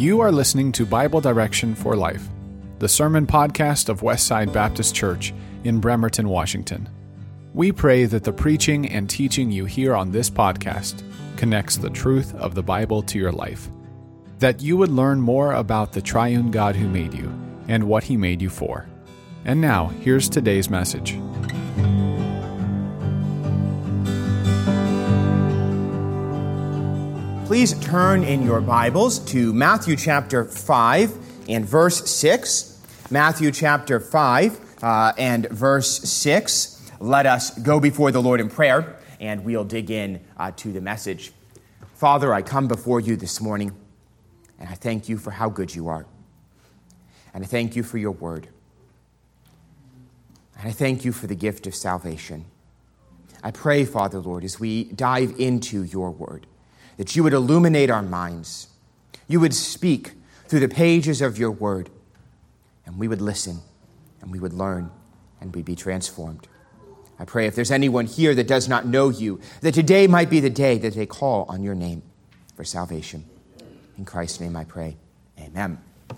You are listening to Bible Direction for Life, the sermon podcast of Westside Baptist Church in Bremerton, Washington. We pray that the preaching and teaching you hear on this podcast connects the truth of the Bible to your life, that you would learn more about the triune God who made you and what He made you for. And now, here's today's message. Please turn in your Bibles to Matthew chapter 5 and verse 6. Matthew chapter 5 and verse 6. Let us go before the Lord in prayer, and we'll dig in to the message. Father, I come before you this morning, and I thank you for how good you are. And I thank you for your word. And I thank you for the gift of salvation. I pray, Father, Lord, as we dive into your word, that you would illuminate our minds. You would speak through the pages of your word, and we would listen, and we would learn, and we'd be transformed. I pray if there's anyone here that does not know you, that today might be the day that they call on your name for salvation. In Christ's name I pray. Amen.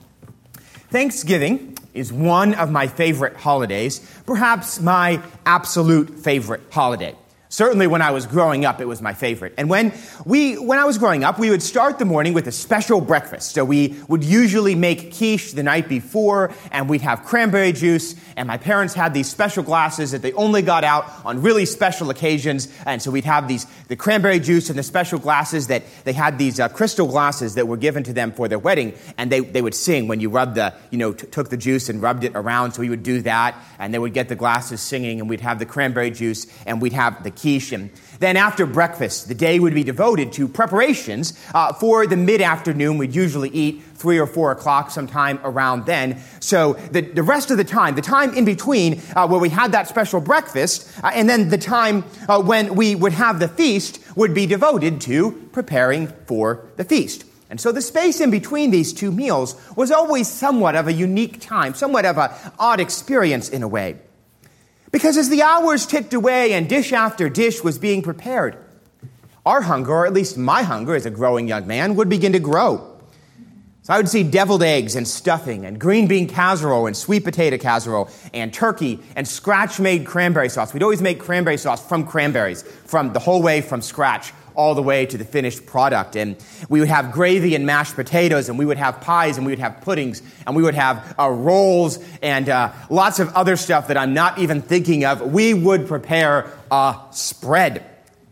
Thanksgiving is one of my favorite holidays, perhaps my absolute favorite holiday. Certainly when I was growing up, it was my favorite. And when I was growing up, we would start the morning with a special breakfast. So we would usually make quiche the night before, and we'd have cranberry juice, and my parents had these special glasses that they only got out on really special occasions. And so we'd have the cranberry juice and the special glasses that they had these crystal glasses that were given to them for their wedding, and they would sing when you rubbed took the juice and rubbed it around. So we would do that, and they would get the glasses singing, and we'd have the cranberry juice, and we'd have the quiche. And then after breakfast, the day would be devoted to preparations for the mid-afternoon. We'd usually eat 3 or 4 o'clock sometime around then. So the rest of the time in between where we had that special breakfast, and then the time when we would have the feast would be devoted to preparing for the feast. And so the space in between these two meals was always somewhat of a unique time, somewhat of an odd experience in a way. Because as the hours ticked away and dish after dish was being prepared, our hunger, or at least my hunger as a growing young man, would begin to grow. So I would see deviled eggs and stuffing and green bean casserole and sweet potato casserole and turkey and scratch-made cranberry sauce. We'd always make cranberry sauce from cranberries, from the whole way from scratch all the way to the finished product. And we would have gravy and mashed potatoes, and we would have pies, and we would have puddings, and we would have rolls, and lots of other stuff that I'm not even thinking of. We would prepare a spread.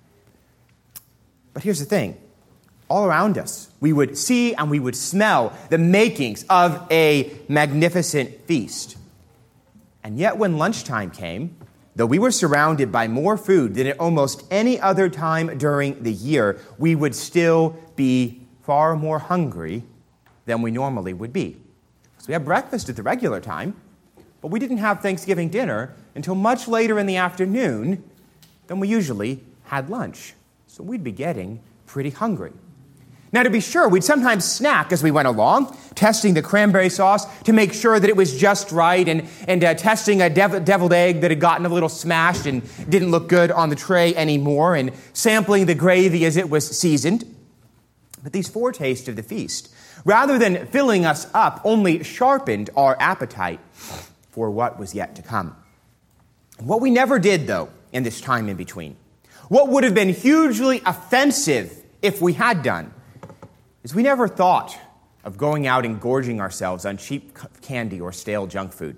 But here's the thing. All around us, we would see and we would smell the makings of a magnificent feast. And yet when lunchtime came, though we were surrounded by more food than at almost any other time during the year, we would still be far more hungry than we normally would be. So we had breakfast at the regular time, but we didn't have Thanksgiving dinner until much later in the afternoon than we usually had lunch. So we'd be getting pretty hungry. Now, to be sure, we'd sometimes snack as we went along, testing the cranberry sauce to make sure that it was just right, and testing a deviled egg that had gotten a little smashed and didn't look good on the tray anymore, and sampling the gravy as it was seasoned. But these foretastes of the feast, rather than filling us up, only sharpened our appetite for what was yet to come. What we never did, though, in this time in between, what would have been hugely offensive if we had done, is we never thought of going out and gorging ourselves on cheap candy or stale junk food.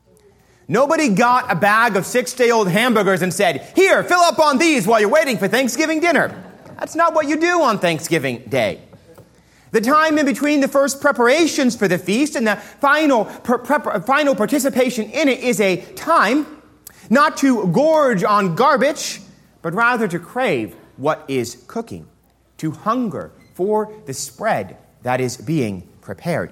Nobody got a bag of 6-day-old hamburgers and said, "Here, fill up on these while you're waiting for Thanksgiving dinner." That's not what you do on Thanksgiving Day. The time in between the first preparations for the feast and the final participation in it is a time not to gorge on garbage, but rather to crave what is cooking, to hunger for the spread that is being prepared.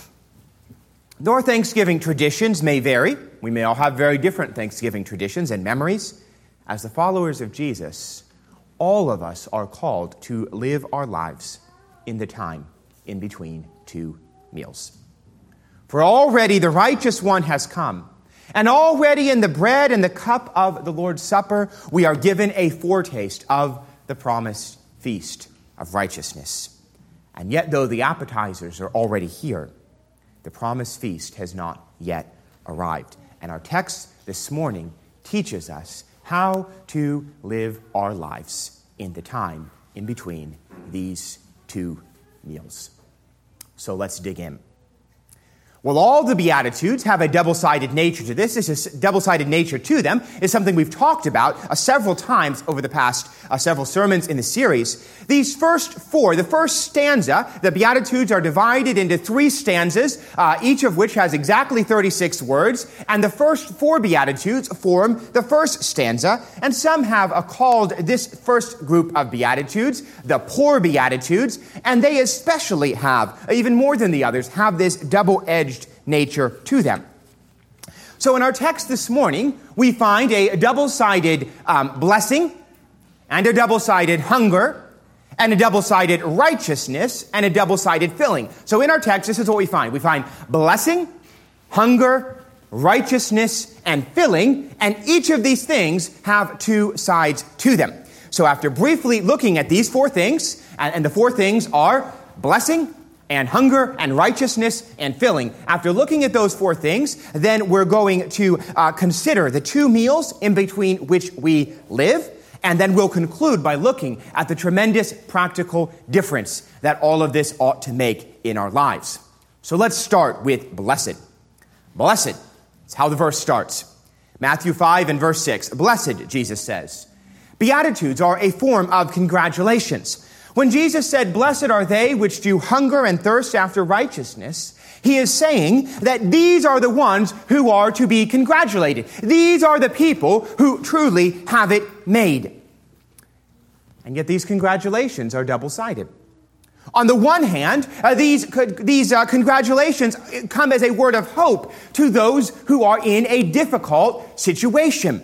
Though our Thanksgiving traditions may vary, we may all have very different Thanksgiving traditions and memories. As the followers of Jesus, all of us are called to live our lives in the time in between two meals. For already the righteous one has come, and already in the bread and the cup of the Lord's Supper, we are given a foretaste of the promised feast of righteousness. And yet, though the appetizers are already here, the promised feast has not yet arrived. And our text this morning teaches us how to live our lives in the time in between these two meals. So let's dig in. Well, all the Beatitudes have a double-sided nature to this. This double-sided nature to them is something we've talked about several times over the past several sermons in the series. These first four, the first stanza, the Beatitudes are divided into three stanzas, each of which has exactly 36 words, and the first four Beatitudes form the first stanza, and some have called this first group of Beatitudes the poor Beatitudes, and they especially have, even more than the others, have this double-edged nature to them. So in our text this morning, we find a double-sided blessing and a double-sided hunger and a double-sided righteousness and a double-sided filling. So in our text, this is what we find. We find blessing, hunger, righteousness, and filling, and each of these things have two sides to them. So after briefly looking at these four things, and the four things are blessing, and hunger, and righteousness, and filling. After looking at those four things, then we're going to consider the two meals in between which we live, and then we'll conclude by looking at the tremendous practical difference that all of this ought to make in our lives. So let's start with blessed. Blessed. That's how the verse starts. Matthew 5 and verse 6. Blessed, Jesus says. Beatitudes are a form of congratulations. When Jesus said, blessed are they which do hunger and thirst after righteousness, he is saying that these are the ones who are to be congratulated. These are the people who truly have it made. And yet these congratulations are double-sided. On the one hand, these congratulations come as a word of hope to those who are in a difficult situation.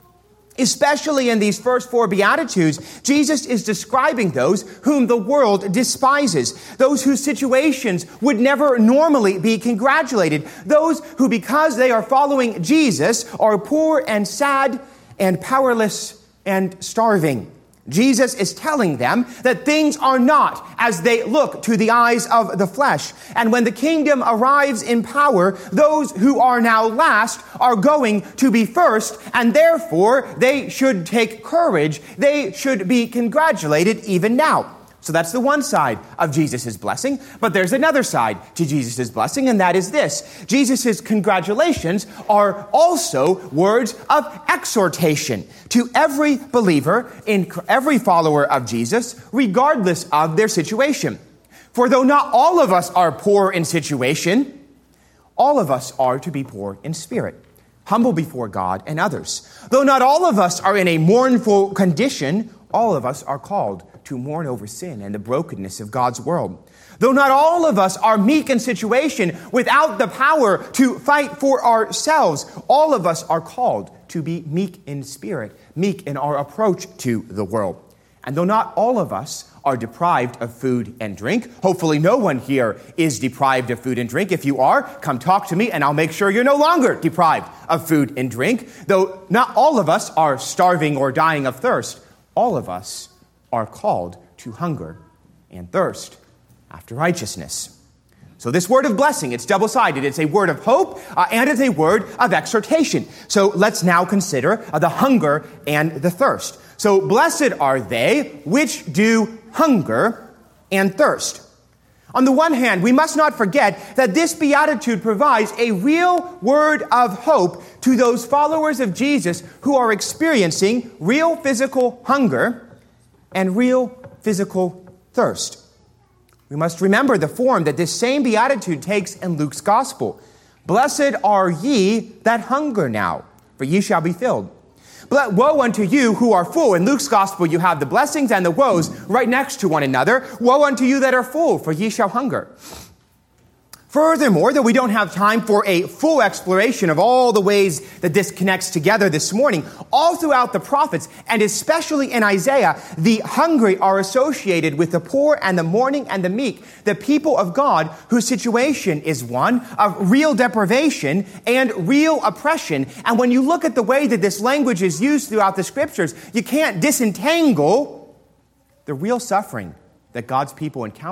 Especially in these first four Beatitudes, Jesus is describing those whom the world despises, those whose situations would never normally be congratulated, those who, because they are following Jesus, are poor and sad and powerless and starving. Jesus is telling them that things are not as they look to the eyes of the flesh. And when the kingdom arrives in power, those who are now last are going to be first, and therefore they should take courage. They should be congratulated even now. So that's the one side of Jesus' blessing. But there's another side to Jesus' blessing, and that is this. Jesus' congratulations are also words of exhortation to every believer, in every follower of Jesus, regardless of their situation. For though not all of us are poor in situation, all of us are to be poor in spirit, humble before God and others. Though not all of us are in a mournful condition, all of us are called to mourn over sin and the brokenness of God's world. Though not all of us are meek in situation without the power to fight for ourselves, all of us are called to be meek in spirit, meek in our approach to the world. And though not all of us are deprived of food and drink, hopefully no one here is deprived of food and drink. If you are, come talk to me and I'll make sure you're no longer deprived of food and drink. Though not all of us are starving or dying of thirst, all of us are called to hunger and thirst after righteousness. So this word of blessing, it's double-sided. It's a word of hope and it's a word of exhortation. So let's now consider the hunger and the thirst. So blessed are they which do hunger and thirst. On the one hand, we must not forget that this beatitude provides a real word of hope to those followers of Jesus who are experiencing real physical hunger and real physical thirst. We must remember the form that this same beatitude takes in Luke's gospel. Blessed are ye that hunger now, for ye shall be filled. But woe unto you who are full. In Luke's gospel, you have the blessings and the woes right next to one another. Woe unto you that are full, for ye shall hunger. Furthermore, though we don't have time for a full exploration of all the ways that this connects together this morning, all throughout the prophets, and especially in Isaiah, the hungry are associated with the poor and the mourning and the meek, the people of God whose situation is one of real deprivation and real oppression. And when you look at the way that this language is used throughout the scriptures, you can't disentangle the real suffering that God's people encounter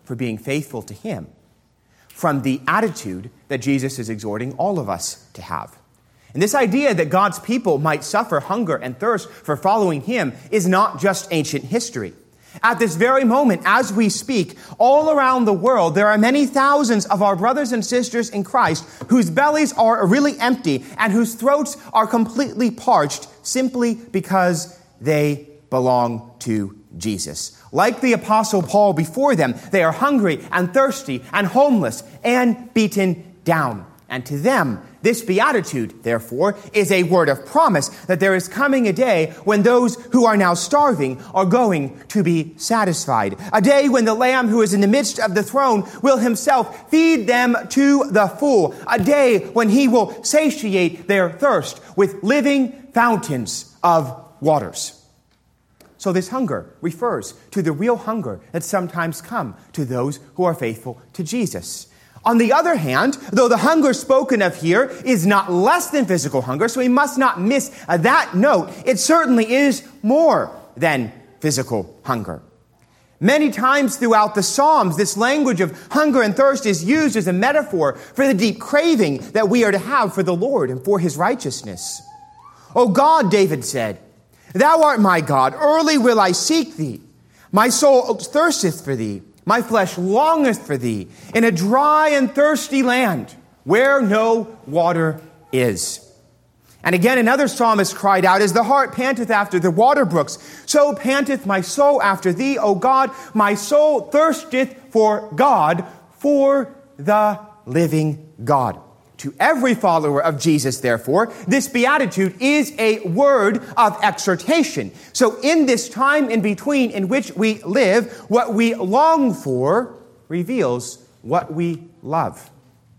for being faithful to him, from the attitude that Jesus is exhorting all of us to have. And this idea that God's people might suffer hunger and thirst for following him is not just ancient history. At this very moment, as we speak, all around the world, there are many thousands of our brothers and sisters in Christ whose bellies are really empty and whose throats are completely parched simply because they belong to Jesus. Like the Apostle Paul before them, they are hungry and thirsty and homeless and beaten down. And to them, this beatitude, therefore, is a word of promise that there is coming a day when those who are now starving are going to be satisfied. A day when the Lamb who is in the midst of the throne will himself feed them to the full. A day when he will satiate their thirst with living fountains of waters. So this hunger refers to the real hunger that sometimes comes to those who are faithful to Jesus. On the other hand, though the hunger spoken of here is not less than physical hunger, so we must not miss that note, it certainly is more than physical hunger. Many times throughout the Psalms, this language of hunger and thirst is used as a metaphor for the deep craving that we are to have for the Lord and for his righteousness. O God, David said, thou art my God, early will I seek thee. My soul thirsteth for thee. My flesh longeth for thee in a dry and thirsty land where no water is. And again, another psalmist cried out, as the hart panteth after the water brooks, so panteth my soul after thee, O God. My soul thirsteth for God, for the living God. To every follower of Jesus, therefore, this beatitude is a word of exhortation. So in this time in between in which we live, what we long for reveals what we love.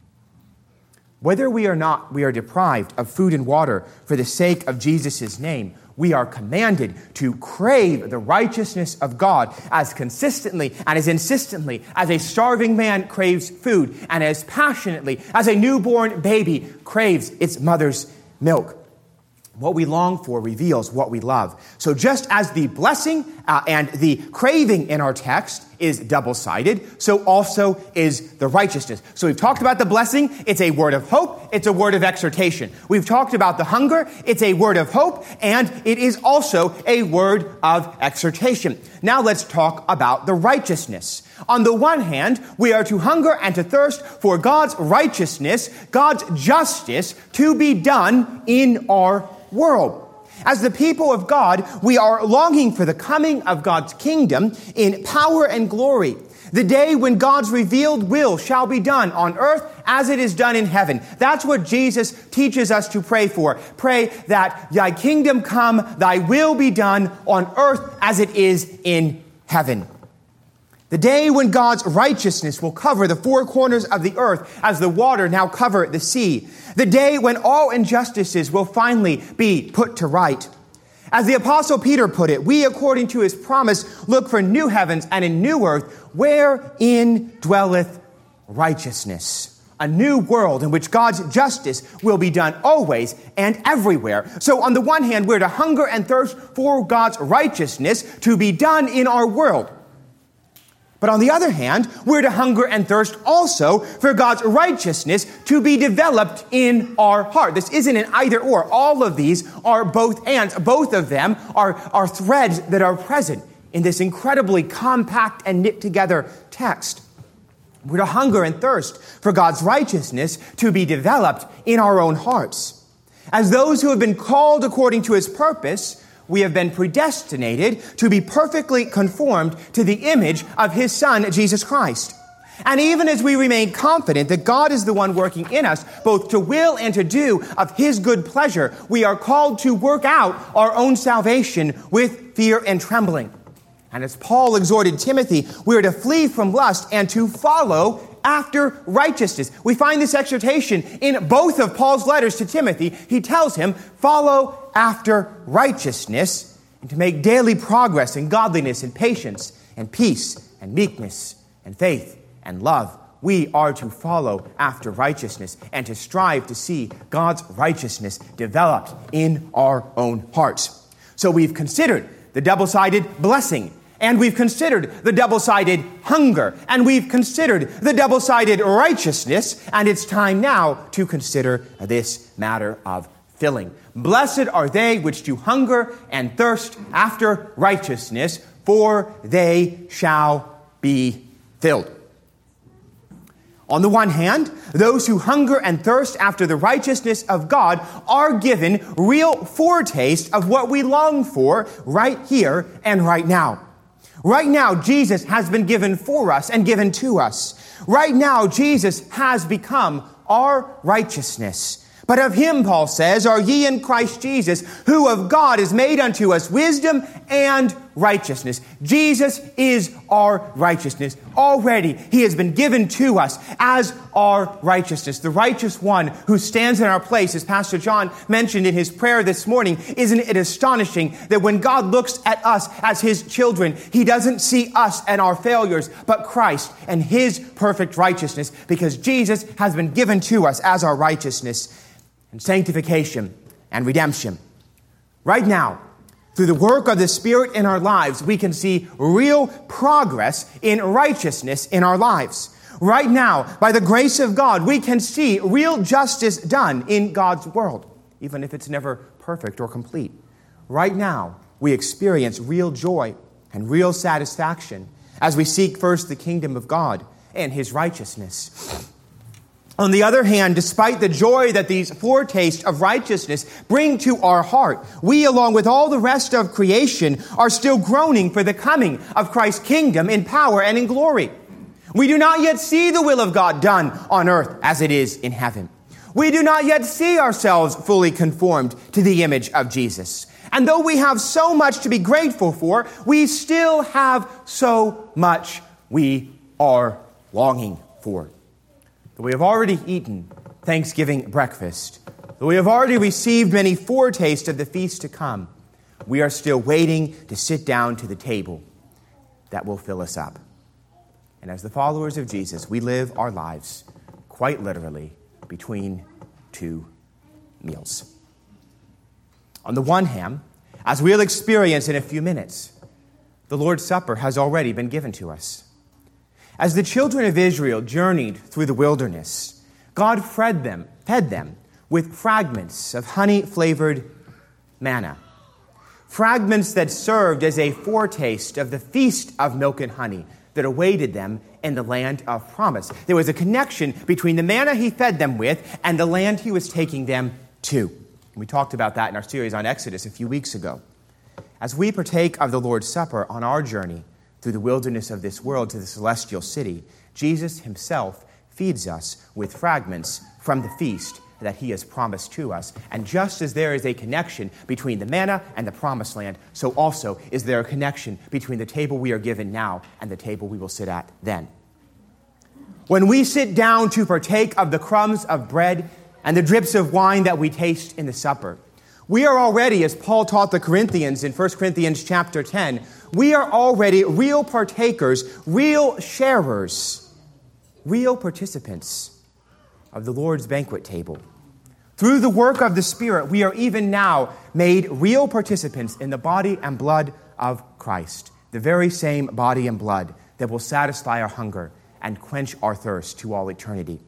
Whether we are deprived of food and water for the sake of Jesus' name, we are commanded to crave the righteousness of God as consistently and as insistently as a starving man craves food and as passionately as a newborn baby craves its mother's milk. What we long for reveals what we love. So just as the blessing and the craving in our text is double-sided, so also is the righteousness. So we've talked about the blessing. It's a word of hope. It's a word of exhortation. We've talked about the hunger. It's a word of hope, and it is also a word of exhortation. Now let's talk about the righteousness. On the one hand, we are to hunger and to thirst for God's righteousness, God's justice to be done in our world. As the people of God, we are longing for the coming of God's kingdom in power and glory. The day when God's revealed will shall be done on earth as it is done in heaven. That's what Jesus teaches us to pray for. Pray that thy kingdom come, thy will be done on earth as it is in heaven. The day when God's righteousness will cover the four corners of the earth as the water now cover the sea. The day when all injustices will finally be put to right. As the Apostle Peter put it, we, according to his promise, look for new heavens and a new earth wherein dwelleth righteousness. A new world in which God's justice will be done always and everywhere. So on the one hand, we're to hunger and thirst for God's righteousness to be done in our world. But on the other hand, we're to hunger and thirst also for God's righteousness to be developed in our heart. This isn't an either or. All of these are both ands. Both of them are threads that are present in this incredibly compact and knit together text. We're to hunger and thirst for God's righteousness to be developed in our own hearts. As those who have been called according to his purpose, we have been predestinated to be perfectly conformed to the image of his Son, Jesus Christ. And even as we remain confident that God is the one working in us, both to will and to do of his good pleasure, we are called to work out our own salvation with fear and trembling. And as Paul exhorted Timothy, we are to flee from lust and to follow after righteousness. We find this exhortation in both of Paul's letters to Timothy. He tells him, follow after righteousness and to make daily progress in godliness and patience and peace and meekness and faith and love. We are to follow after righteousness and to strive to see God's righteousness developed in our own hearts. So we've considered the double-sided blessing And we've considered the double-sided hunger. And we've considered the double-sided righteousness. And it's time now to consider this matter of filling. Blessed are they which do hunger and thirst after righteousness, for they shall be filled. On the one hand, those who hunger and thirst after the righteousness of God are given real foretaste of what we long for right here and right now. Right now, Jesus has been given for us and given to us. Right now, Jesus has become our righteousness. But of him, Paul says, are ye in Christ Jesus, who of God is made unto us wisdom and righteousness. Jesus is our righteousness. Already, he has been given to us as our righteousness. The righteous one who stands in our place, as Pastor John mentioned in his prayer this morning. Isn't it astonishing that when God looks at us as his children, he doesn't see us and our failures, but Christ and his perfect righteousness, because Jesus has been given to us as our righteousness. And sanctification and redemption. Right now, through the work of the Spirit in our lives, we can see real progress in righteousness in our lives. Right now, by the grace of God, we can see real justice done in God's world, even if it's never perfect or complete. Right now, we experience real joy and real satisfaction as we seek first the kingdom of God and his righteousness. On the other hand, despite the joy that these foretastes of righteousness bring to our heart, we, along with all the rest of creation, are still groaning for the coming of Christ's kingdom in power and in glory. We do not yet see the will of God done on earth as it is in heaven. We do not yet see ourselves fully conformed to the image of Jesus. And though we have so much to be grateful for, we still have so much we are longing for. Though we have already eaten Thanksgiving breakfast, though we have already received many foretastes of the feast to come, we are still waiting to sit down to the table that will fill us up. And as the followers of Jesus, we live our lives quite literally between two meals. On the one hand, as we'll experience in a few minutes, the Lord's Supper has already been given to us. As the children of Israel journeyed through the wilderness, God fed them with fragments of honey-flavored manna. Fragments that served as a foretaste of the feast of milk and honey that awaited them in the land of promise. There was a connection between the manna he fed them with and the land he was taking them to. We talked about that in our series on Exodus a few weeks ago. As we partake of the Lord's Supper on our journey through the wilderness of this world to the celestial city, Jesus himself feeds us with fragments from the feast that he has promised to us. And just as there is a connection between the manna and the promised land, so also is there a connection between the table we are given now and the table we will sit at then. When we sit down to partake of the crumbs of bread and the drips of wine that we taste in the supper, we are already, as Paul taught the Corinthians in 1 Corinthians chapter 10, we are already real partakers, real sharers, real participants of the Lord's banquet table. Through the work of the Spirit, we are even now made real participants in the body and blood of Christ, the very same body and blood that will satisfy our hunger and quench our thirst to all eternity.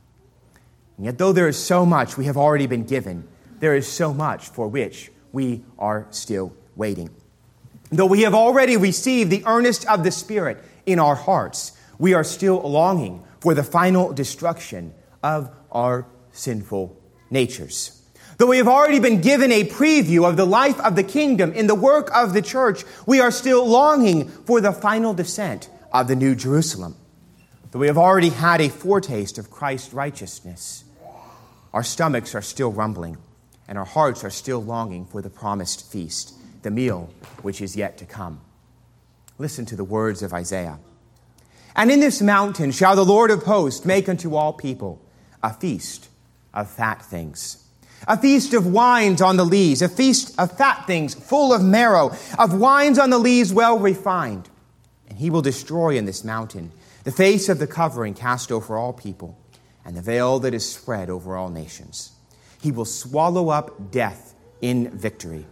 And yet, though there is so much we have already been given, there is so much for which we are still waiting. Though we have already received the earnest of the Spirit in our hearts, we are still longing for the final destruction of our sinful natures. Though we have already been given a preview of the life of the kingdom in the work of the church, we are still longing for the final descent of the New Jerusalem. Though we have already had a foretaste of Christ's righteousness, our stomachs are still rumbling, and our hearts are still longing for the promised feast, the meal which is yet to come. Listen to the words of Isaiah. And in this mountain shall the Lord of hosts make unto all people a feast of fat things, a feast of wines on the lees, a feast of fat things full of marrow, of wines on the lees well refined. And he will destroy in this mountain the face of the covering cast over all people, and the veil that is spread over all nations. He will swallow up death in victory.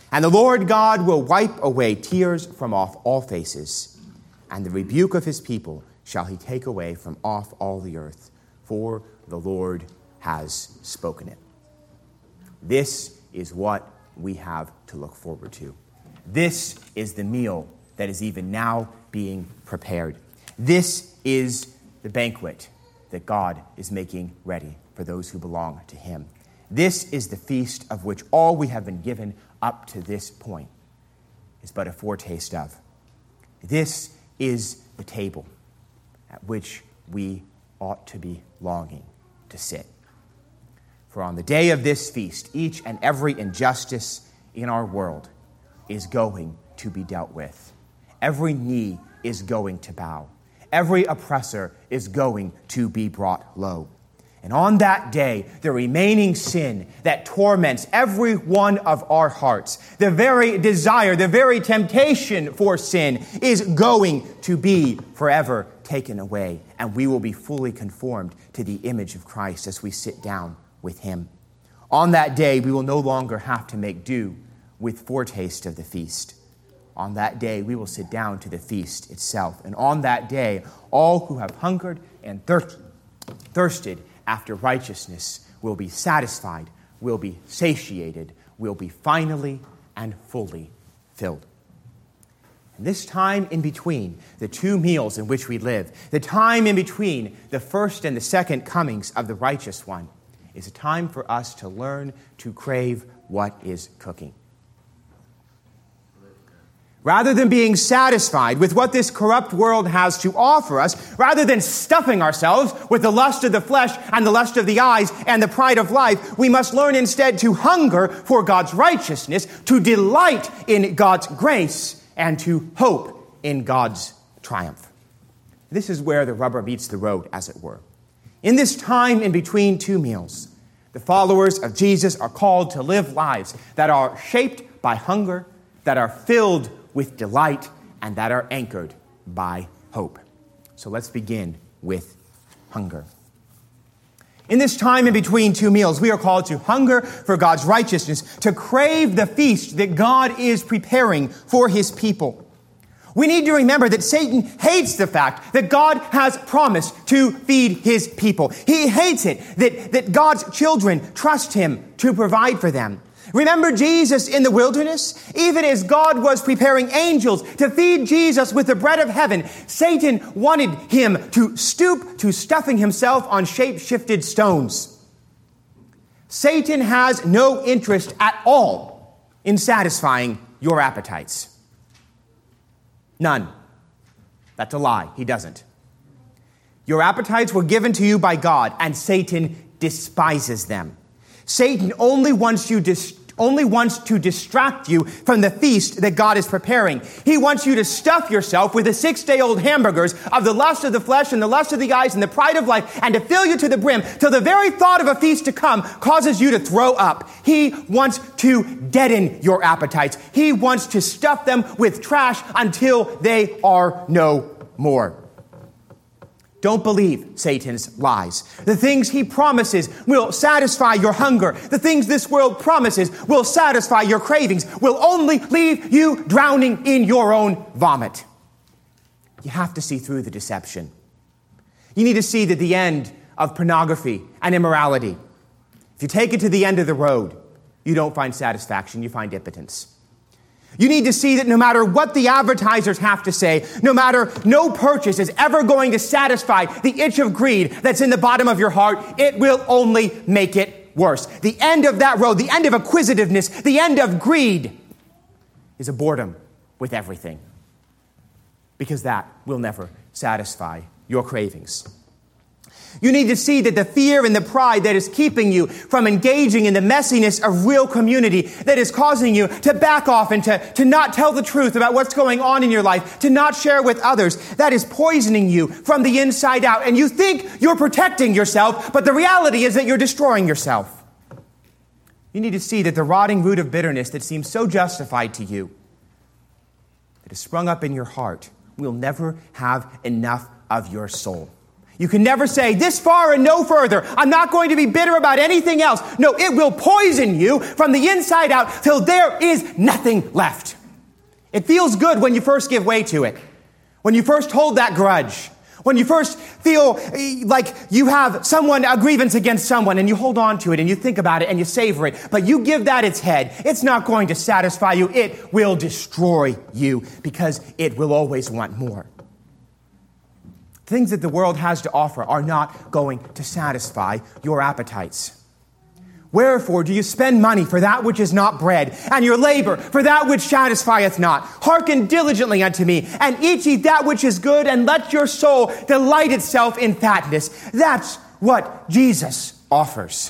And the Lord God will wipe away tears from off all faces, and the rebuke of his people shall he take away from off all the earth, for the Lord has spoken it. This is what we have to look forward to. This is the meal that is even now being prepared. This is the banquet that God is making ready for those who belong to him. This is the feast of which all we have been given up to this point is but a foretaste of. This is the table at which we ought to be longing to sit. For on the day of this feast, each and every injustice in our world is going to be dealt with. Every knee is going to bow. Every oppressor is going to be brought low. And on that day, the remaining sin that torments every one of our hearts, the very desire, the very temptation for sin, is going to be forever taken away. And we will be fully conformed to the image of Christ as we sit down with him. On that day, we will no longer have to make do with foretaste of the feast. On that day, we will sit down to the feast itself. And on that day, all who have hungered and thirsted after righteousness will be satisfied, will be satiated, will be finally and fully filled. And this time in between the two meals in which we live, the time in between the first and the second comings of the righteous one, is a time for us to learn to crave what is cooking. Rather than being satisfied with what this corrupt world has to offer us, rather than stuffing ourselves with the lust of the flesh and the lust of the eyes and the pride of life, we must learn instead to hunger for God's righteousness, to delight in God's grace, and to hope in God's triumph. This is where the rubber meets the road, as it were. In this time in between two meals, the followers of Jesus are called to live lives that are shaped by hunger, that are filled with delight, and that are anchored by hope. So let's begin with hunger. In this time in between two meals, we are called to hunger for God's righteousness, to crave the feast that God is preparing for his people. We need to remember that Satan hates the fact that God has promised to feed his people. He hates it that God's children trust him to provide for them. Remember Jesus in the wilderness? Even as God was preparing angels to feed Jesus with the bread of heaven, Satan wanted him to stoop to stuffing himself on shape-shifted stones. Satan has no interest at all in satisfying your appetites. None. That's a lie. He doesn't. Your appetites were given to you by God, and Satan despises them. Satan only wants to distract you from the feast that God is preparing. He wants you to stuff yourself with the 6-day-old hamburgers of the lust of the flesh and the lust of the eyes and the pride of life, and to fill you to the brim till the very thought of a feast to come causes you to throw up. He wants to deaden your appetites. He wants to stuff them with trash until they are no more. Don't believe Satan's lies. The things he promises will satisfy your hunger. The things this world promises will satisfy your cravings, will only leave you drowning in your own vomit. You have to see through the deception. You need to see that the end of pornography and immorality, if you take it to the end of the road, you don't find satisfaction, you find impotence. You need to see that no matter what the advertisers have to say, no purchase is ever going to satisfy the itch of greed that's in the bottom of your heart. It will only make it worse. The end of that road, the end of acquisitiveness, the end of greed is a boredom with everything, because that will never satisfy your cravings. You need to see that the fear and the pride that is keeping you from engaging in the messiness of real community, that is causing you to back off and to not tell the truth about what's going on in your life, to not share with others, that is poisoning you from the inside out. And you think you're protecting yourself, but the reality is that you're destroying yourself. You need to see that the rotting root of bitterness that seems so justified to you, that has sprung up in your heart, will never have enough of your soul. You can never say, this far and no further. I'm not going to be bitter about anything else. No, it will poison you from the inside out till there is nothing left. It feels good when you first give way to it. When you first hold that grudge. When you first feel like you have a grievance against someone, and you hold on to it and you think about it and you savor it, but you give that its head, it's not going to satisfy you. It will destroy you because it will always want more. Things that the world has to offer are not going to satisfy your appetites. Wherefore do you spend money for that which is not bread, and your labor for that which satisfieth not? Hearken diligently unto me, and eat ye that which is good, and let your soul delight itself in fatness. That's what Jesus offers.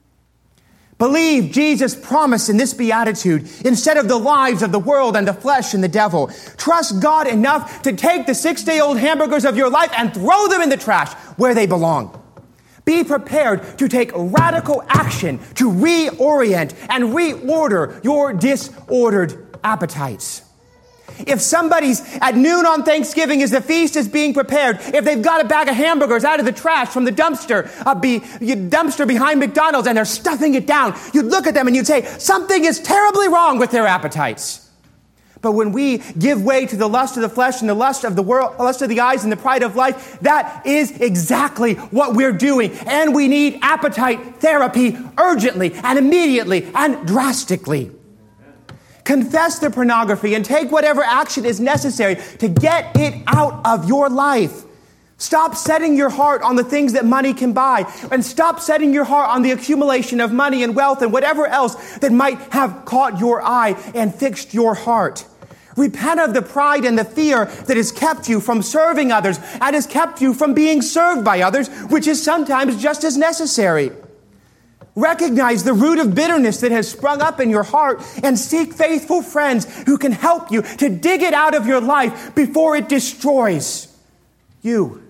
Believe Jesus' promise in this beatitude instead of the lives of the world and the flesh and the devil. Trust God enough to take the 6-day-old hamburgers of your life and throw them in the trash where they belong. Be prepared to take radical action to reorient and reorder your disordered appetites. If somebody's at noon on Thanksgiving as the feast is being prepared, if they've got a bag of hamburgers out of the trash from the dumpster behind McDonald's and they're stuffing it down, you'd look at them and you'd say, something is terribly wrong with their appetites. But when we give way to the lust of the flesh and the lust of the world, lust of the eyes and the pride of life, that is exactly what we're doing. And we need appetite therapy urgently and immediately and drastically. Confess the pornography and take whatever action is necessary to get it out of your life. Stop setting your heart on the things that money can buy, and stop setting your heart on the accumulation of money and wealth and whatever else that might have caught your eye and fixed your heart. Repent of the pride and the fear that has kept you from serving others and has kept you from being served by others, which is sometimes just as necessary. Recognize the root of bitterness that has sprung up in your heart and seek faithful friends who can help you to dig it out of your life before it destroys you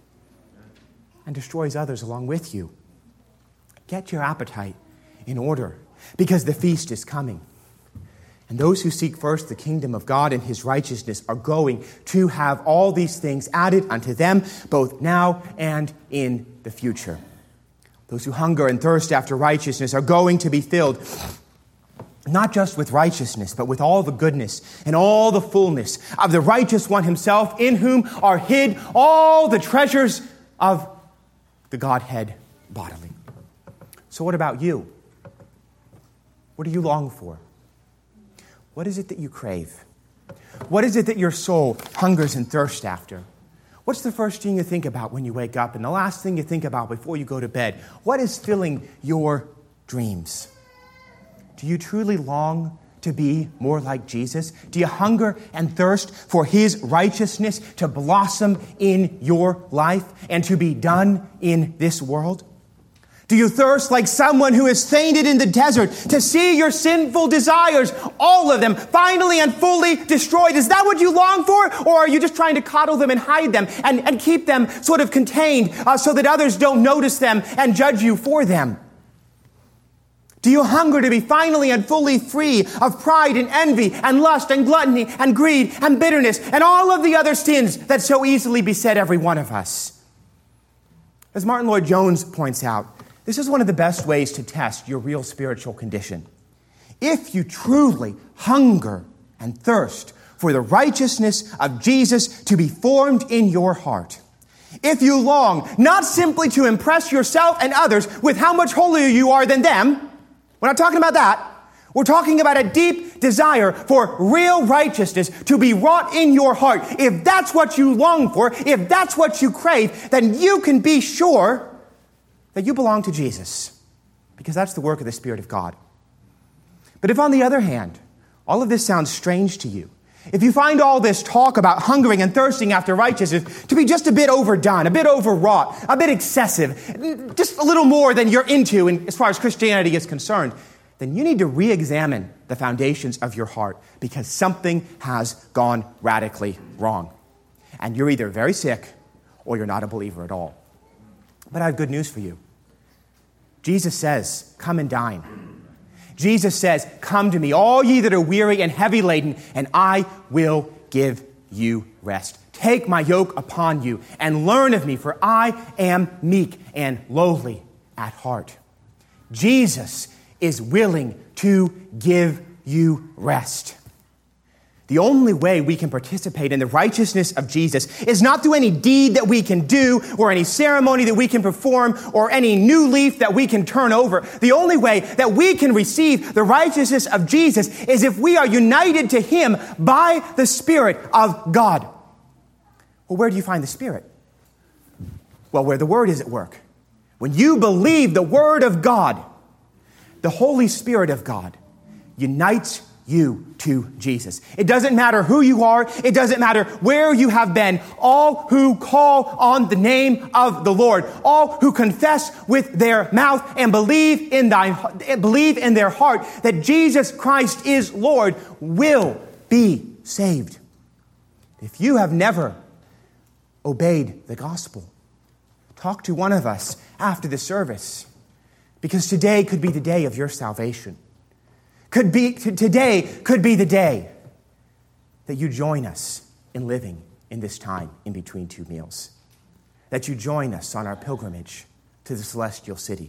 and destroys others along with you. Get your appetite in order because the feast is coming. And those who seek first the kingdom of God and his righteousness are going to have all these things added unto them, both now and in the future. Those who hunger and thirst after righteousness are going to be filled, not just with righteousness, but with all the goodness and all the fullness of the righteous one himself, in whom are hid all the treasures of the Godhead bodily. So what about you? What do you long for? What is it that you crave? What is it that your soul hungers and thirsts after? What's the first thing you think about when you wake up and the last thing you think about before you go to bed? What is filling your dreams? Do you truly long to be more like Jesus? Do you hunger and thirst for his righteousness to blossom in your life and to be done in this world? Do you thirst like someone who has fainted in the desert to see your sinful desires, all of them, finally and fully destroyed? Is that what you long for? Or are you just trying to coddle them and hide them and keep them sort of contained so that others don't notice them and judge you for them? Do you hunger to be finally and fully free of pride and envy and lust and gluttony and greed and bitterness and all of the other sins that so easily beset every one of us? As Martin Lloyd-Jones points out, this is one of the best ways to test your real spiritual condition. If you truly hunger and thirst for the righteousness of Jesus to be formed in your heart, if you long not simply to impress yourself and others with how much holier you are than them, we're not talking about that. We're talking about a deep desire for real righteousness to be wrought in your heart. If that's what you long for, if that's what you crave, then you can be sure that you belong to Jesus, because that's the work of the Spirit of God. But if, on the other hand, all of this sounds strange to you, if you find all this talk about hungering and thirsting after righteousness to be just a bit overdone, a bit overwrought, a bit excessive, just a little more than you're into as far as Christianity is concerned, then you need to re-examine the foundations of your heart, because something has gone radically wrong. And you're either very sick or you're not a believer at all. But I have good news for you. Jesus says, come and dine. Jesus says, come to me, all ye that are weary and heavy laden, and I will give you rest. Take my yoke upon you and learn of me, for I am meek and lowly at heart. Jesus is willing to give you rest. The only way we can participate in the righteousness of Jesus is not through any deed that we can do or any ceremony that we can perform or any new leaf that we can turn over. The only way that we can receive the righteousness of Jesus is if we are united to him by the Spirit of God. Well, where do you find the Spirit? Well, where the Word is at work. When you believe the Word of God, the Holy Spirit of God unites you to Jesus. It doesn't matter who you are. It doesn't matter where you have been. All who call on the name of the Lord, all who confess with their mouth and believe in their heart that Jesus Christ is Lord will be saved. If you have never obeyed the gospel, talk to one of us after the service, because today could be the day of your salvation. Today could be the day that you join us in living in this time in between two meals, that you join us on our pilgrimage to the celestial city.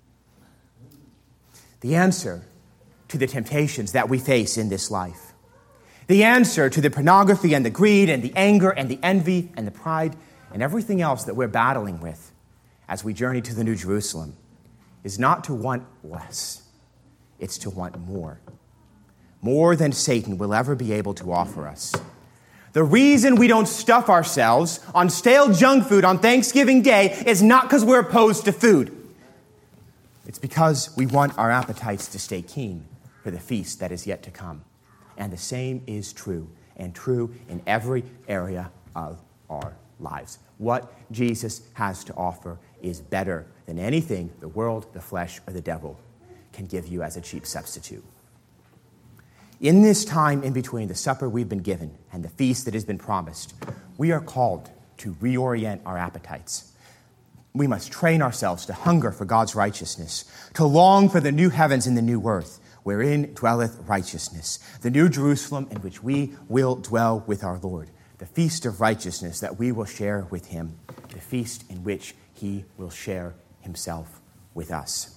The answer to the temptations that we face in this life, the answer to the pornography and the greed and the anger and the envy and the pride and everything else that we're battling with as we journey to the New Jerusalem is not to want less. It's to want more. More than Satan will ever be able to offer us. The reason we don't stuff ourselves on stale junk food on Thanksgiving Day is not because we're opposed to food. It's because we want our appetites to stay keen for the feast that is yet to come. And the same is true, and true in every area of our lives. What Jesus has to offer is better than anything the world, the flesh, or the devil can give you as a cheap substitute. In this time in between the supper we've been given and the feast that has been promised, we are called to reorient our appetites. We must train ourselves to hunger for God's righteousness, to long for the new heavens and the new earth, wherein dwelleth righteousness, the new Jerusalem in which we will dwell with our Lord, the feast of righteousness that we will share with him, the feast in which he will share himself with us.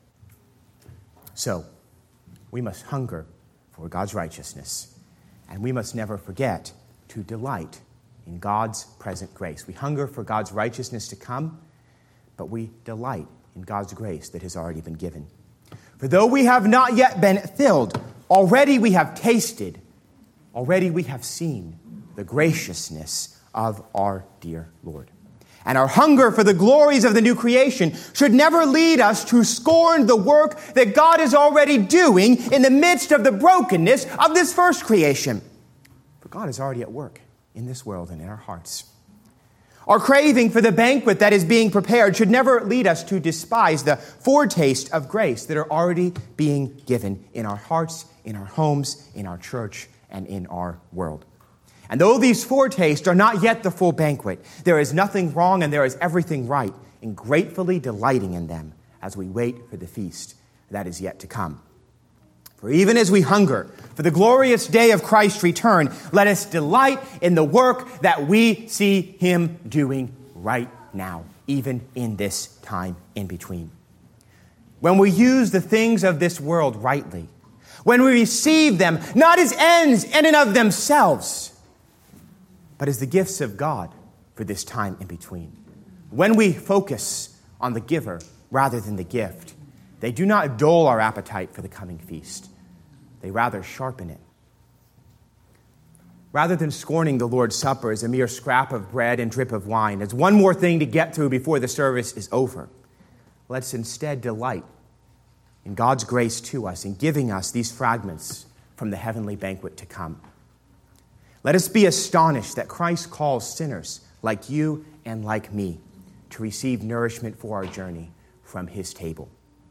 So, we must hunger for God's righteousness, and we must never forget to delight in God's present grace. We hunger for God's righteousness to come, but we delight in God's grace that has already been given. For though we have not yet been filled, already we have tasted, already we have seen the graciousness of our dear Lord. And our hunger for the glories of the new creation should never lead us to scorn the work that God is already doing in the midst of the brokenness of this first creation. For God is already at work in this world and in our hearts. Our craving for the banquet that is being prepared should never lead us to despise the foretaste of grace that are already being given in our hearts, in our homes, in our church, and in our world. And though these foretastes are not yet the full banquet, there is nothing wrong and there is everything right in gratefully delighting in them as we wait for the feast that is yet to come. For even as we hunger for the glorious day of Christ's return, let us delight in the work that we see him doing right now, even in this time in between. When we use the things of this world rightly, when we receive them not as ends in and of themselves, but as the gifts of God for this time in between. When we focus on the giver rather than the gift, they do not dull our appetite for the coming feast. They rather sharpen it. Rather than scorning the Lord's Supper as a mere scrap of bread and drip of wine, as one more thing to get through before the service is over, let's instead delight in God's grace to us in giving us these fragments from the heavenly banquet to come. Let us be astonished that Christ calls sinners like you and like me to receive nourishment for our journey from his table.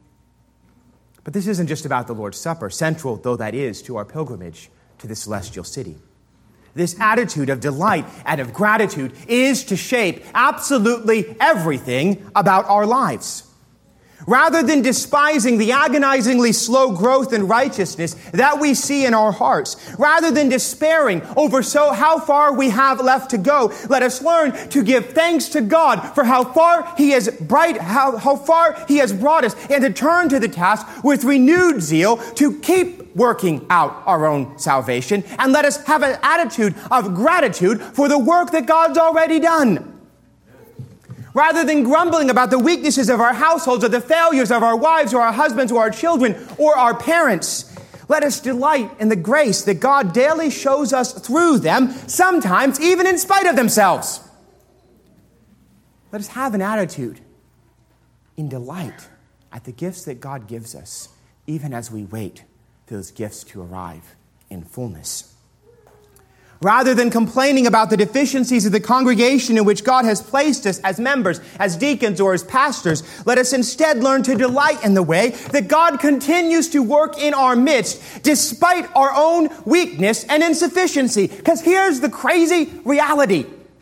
But this isn't just about the Lord's Supper, central though that is to our pilgrimage to the celestial city. This attitude of delight and of gratitude is to shape absolutely everything about our lives. Rather than despising the agonizingly slow growth in righteousness that we see in our hearts, rather than despairing over how far we have left to go, let us learn to give thanks to God for how far He has brought us, and to turn to the task with renewed zeal to keep working out our own salvation. And let us have an attitude of gratitude for the work that God's already done. Rather than grumbling about the weaknesses of our households or the failures of our wives or our husbands or our children or our parents, let us delight in the grace that God daily shows us through them, sometimes even in spite of themselves. Let us have an attitude in delight at the gifts that God gives us, even as we wait for those gifts to arrive in fullness. Rather than complaining about the deficiencies of the congregation in which God has placed us as members, as deacons, or as pastors, let us instead learn to delight in the way that God continues to work in our midst despite our own weakness and insufficiency. Because here's the crazy reality.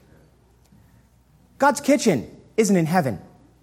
God's kitchen isn't in heaven,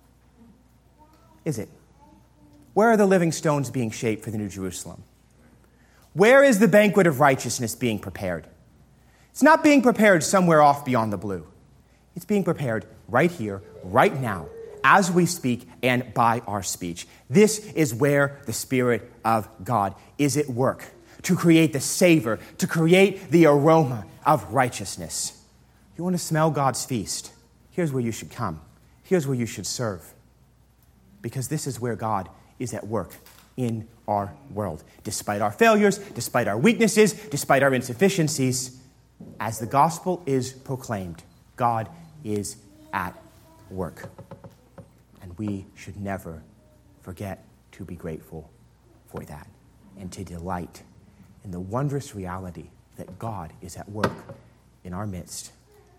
is it? Where are the living stones being shaped for the New Jerusalem? Where is the banquet of righteousness being prepared? It's not being prepared somewhere off beyond the blue. It's being prepared right here, right now, as we speak and by our speech. This is where the Spirit of God is at work to create the savor, to create the aroma of righteousness. You want to smell God's feast? Here's where you should come. Here's where you should serve. Because this is where God is at work in our world. Despite our failures, despite our weaknesses, despite our insufficiencies, as the gospel is proclaimed, God is at work. And we should never forget to be grateful for that and to delight in the wondrous reality that God is at work in our midst.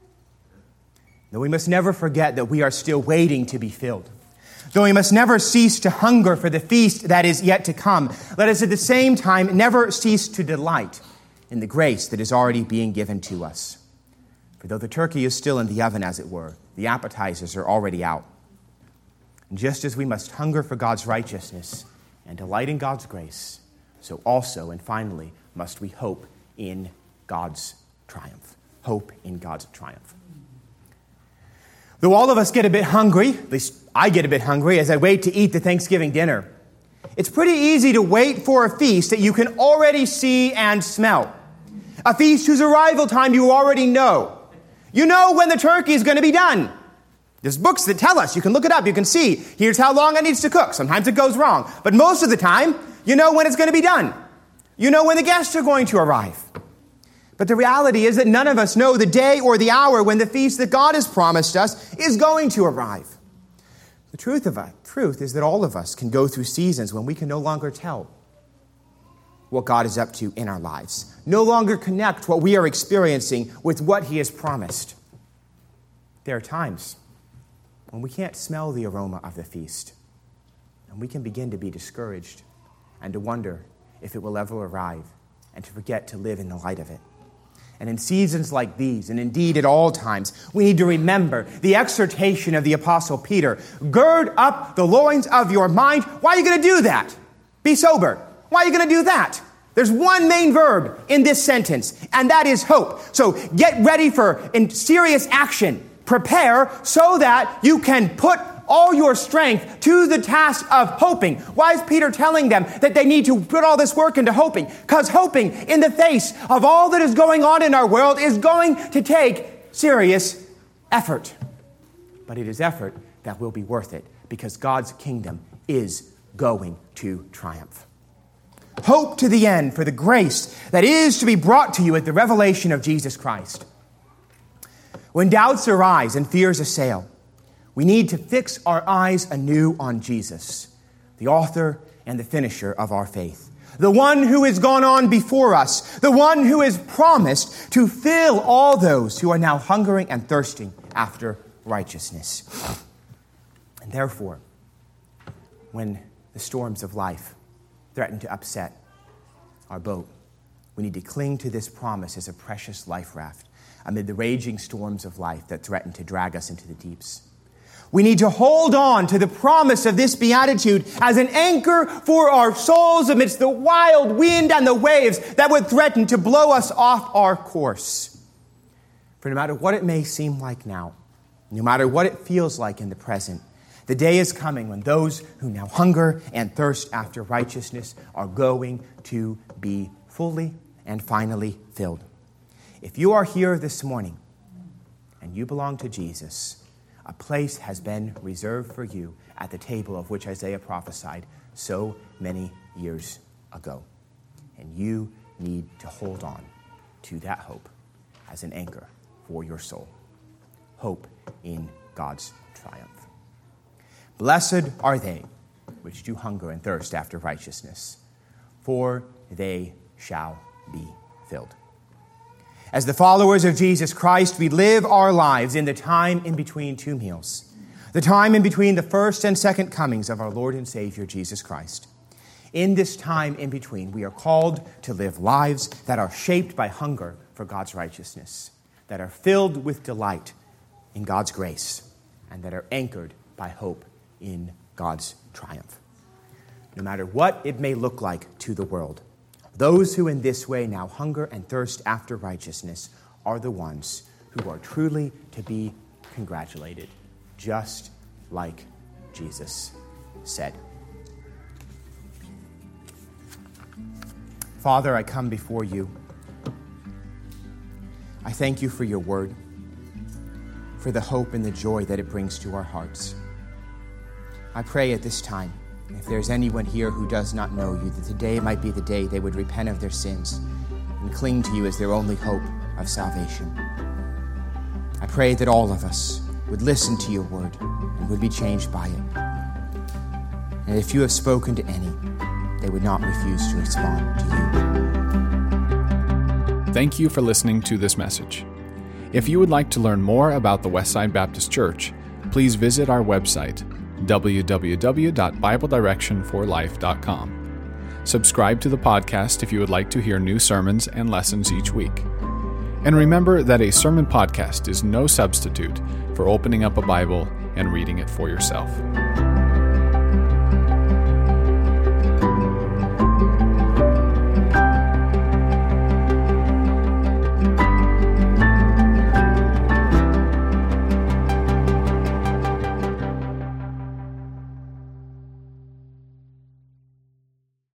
Though we must never forget that we are still waiting to be filled. Though we must never cease to hunger for the feast that is yet to come, let us at the same time never cease to delight in the grace that is already being given to us. For though the turkey is still in the oven, as it were, the appetizers are already out. And just as we must hunger for God's righteousness and delight in God's grace, so also and finally must we hope in God's triumph. Hope in God's triumph. Though all of us get a bit hungry, at least I get a bit hungry as I wait to eat the Thanksgiving dinner, it's pretty easy to wait for a feast that you can already see and smell. A feast whose arrival time you already know. You know when the turkey is going to be done. There's books that tell us. You can look it up. You can see, here's how long it needs to cook. Sometimes it goes wrong. But most of the time, you know when it's going to be done. You know when the guests are going to arrive. But the reality is that none of us know the day or the hour when the feast that God has promised us is going to arrive. The truth is that all of us can go through seasons when we can no longer tell what God is up to in our lives. No longer connect what we are experiencing with what He has promised. There are times when we can't smell the aroma of the feast, and we can begin to be discouraged and to wonder if it will ever arrive, and to forget to live in the light of it. And in seasons like these, and indeed at all times, we need to remember the exhortation of the Apostle Peter. Gird up the loins of your mind. Why are you going to do that? Be sober. Why are you going to do that? There's one main verb in this sentence, and that is hope. So get ready for serious action. Prepare so that you can put all your strength to the task of hoping. Why is Peter telling them that they need to put all this work into hoping? Because hoping in the face of all that is going on in our world is going to take serious effort. But it is effort that will be worth it, because God's kingdom is going to triumph. Hope to the end for the grace that is to be brought to you at the revelation of Jesus Christ. When doubts arise and fears assail, we need to fix our eyes anew on Jesus, the author and the finisher of our faith, the one who has gone on before us, the one who has promised to fill all those who are now hungering and thirsting after righteousness. And therefore, when the storms of life threaten to upset our boat, we need to cling to this promise as a precious life raft amid the raging storms of life that threaten to drag us into the deeps. We need to hold on to the promise of this beatitude as an anchor for our souls amidst the wild wind and the waves that would threaten to blow us off our course. For no matter what it may seem like now, no matter what it feels like in the present, the day is coming when those who now hunger and thirst after righteousness are going to be fully and finally filled. If you are here this morning and you belong to Jesus, a place has been reserved for you at the table of which Isaiah prophesied so many years ago. And you need to hold on to that hope as an anchor for your soul. Hope in God's triumph. Blessed are they which do hunger and thirst after righteousness, for they shall be filled. As the followers of Jesus Christ, we live our lives in the time in between two meals, the time in between the first and second comings of our Lord and Savior, Jesus Christ. In this time in between, we are called to live lives that are shaped by hunger for God's righteousness, that are filled with delight in God's grace, and that are anchored by hope in God's triumph. No matter what it may look like to the world, those who in this way now hunger and thirst after righteousness are the ones who are truly to be congratulated, just like Jesus said. Father, I come before you. I thank you for your word, for the hope and the joy that it brings to our hearts. I pray at this time, if there's anyone here who does not know you, that today might be the day they would repent of their sins and cling to you as their only hope of salvation. I pray that all of us would listen to your word and would be changed by it. And if you have spoken to any, they would not refuse to respond to you. Thank you for listening to this message. If you would like to learn more about the Westside Baptist Church, please visit our website, www.BibleDirectionForLife.com. Subscribe to the podcast if you would like to hear new sermons and lessons each week. And remember that a sermon podcast is no substitute for opening up a Bible and reading it for yourself.